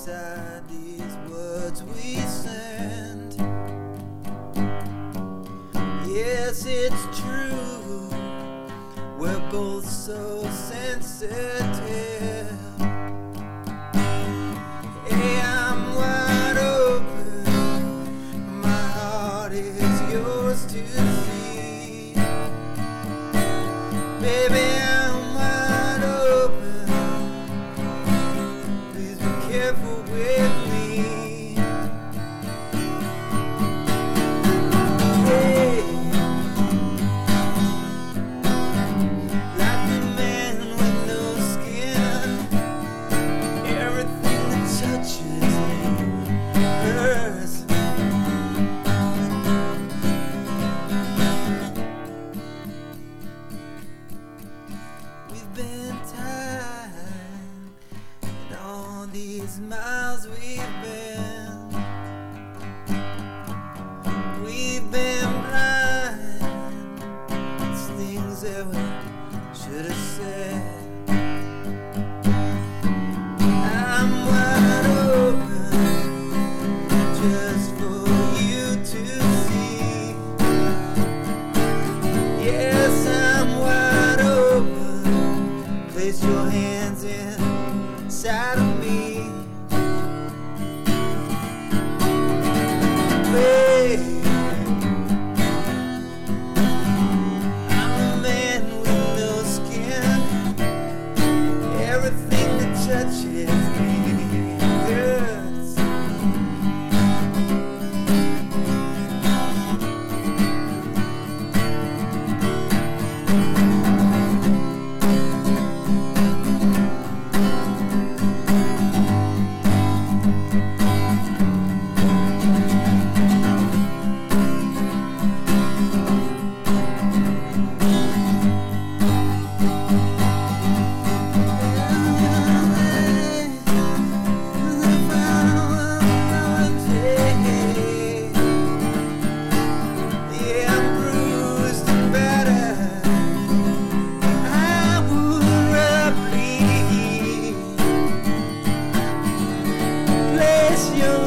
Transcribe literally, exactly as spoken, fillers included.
inside these words we send. Yes, it's true, we're both so sensitive. Hey, I'm wide open, my heart is yours to see. Baby, I'm wide open, please be careful with me. Hey, like the man with no skin, everything that touches me hurts. We've been tied, and all these miles we've been, we've been blind. It's things that we should have said. I'm wide open just for you to see. Yes, I'm wide open. Place your hands inside of me. Babe, I'm the man with no skin. Everything that touches me hurts. Yeah, I'm bruised and battered. I would rather bleed. Place your